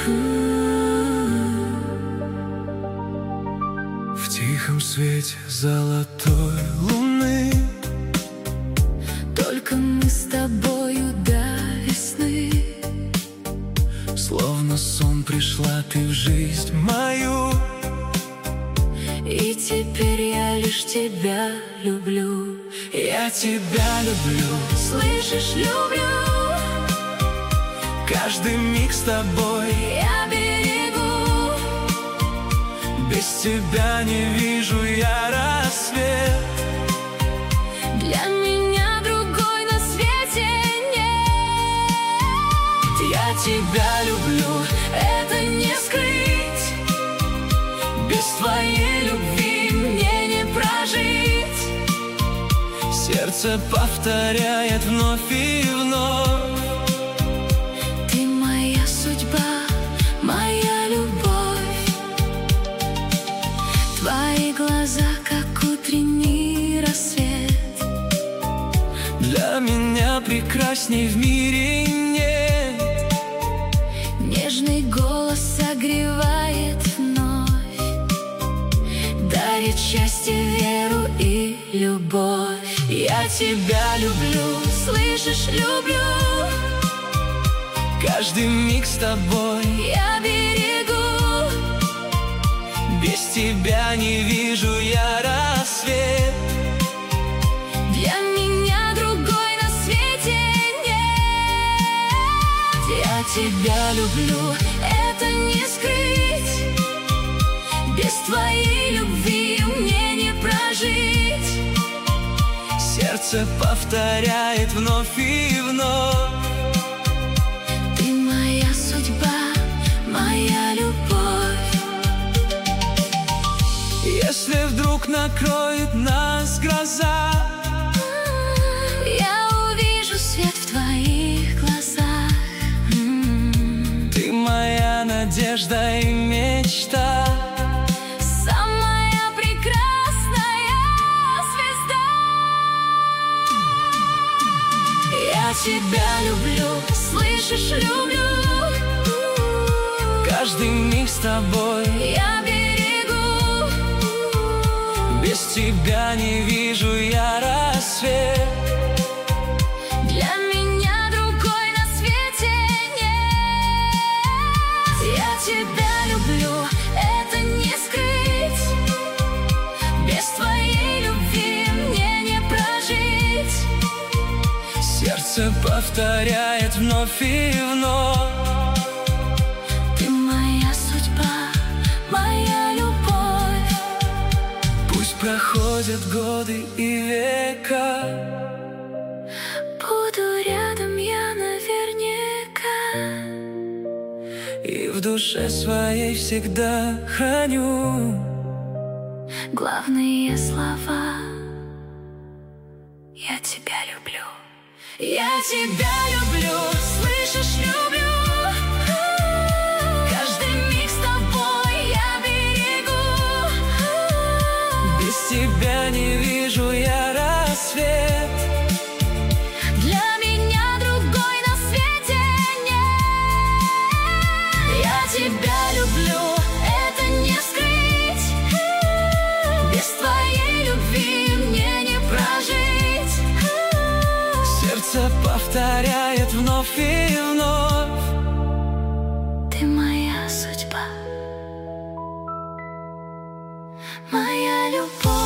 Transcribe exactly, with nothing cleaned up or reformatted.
В тихом свете золотой луны только мы с тобою до весны. Словно сон пришла ты в жизнь мою, и теперь я лишь тебя люблю. Я тебя люблю, Слышишь, люблю. каждый миг с тобой Я берегу. Без тебя не вижу я рассвет. Для меня другой на свете нет. Я тебя люблю, Это не скрыть. без твоей любви мне не прожить. Сердце повторяет вновь и вновь: Ты моя судьба, моя любовь. Твои глаза, как утренний рассвет. для меня прекрасней в мире нет. Нежный голос согревает вновь, дарит счастье, веру и любовь. Я тебя люблю, Слышишь, люблю. каждый миг с тобой Я берегу. без тебя не вижу я рассвет. Для меня другой на свете нет. Я тебя люблю, Это не скрыть. Без твоей любви мне не прожить. сердце повторяет вновь и вновь: Ты моя судьба, моя любовь. если вдруг накроет нас гроза, Я увижу свет в твоих глазах. ты моя надежда и мечта. Самая прекрасная звезда. Я Тебя люблю, слышишь, люблю. каждый миг с тобой Я берегу. без тебя не вижу я рассвет. Для меня другой на свете нет. Я тебя люблю, это не скрыть. Без твоей любви мне не прожить. Сердце повторяет вновь и вновь: Ты моя судьба, моя любовь. пусть проходят годы и века, Буду рядом я наверняка. и в душе своей всегда храню Главные слова: я тебя люблю. Я тебя люблю, слышишь, люблю. Каждый миг с тобой я берегу. без тебя не вижу я рассвет. Для меня другой на свете нет. Я тебя люблю, это не скрыть. Без твоей любви мне не прожить. Сердце повторяет вновь и вновь: Ты моя судьба, моя любовь.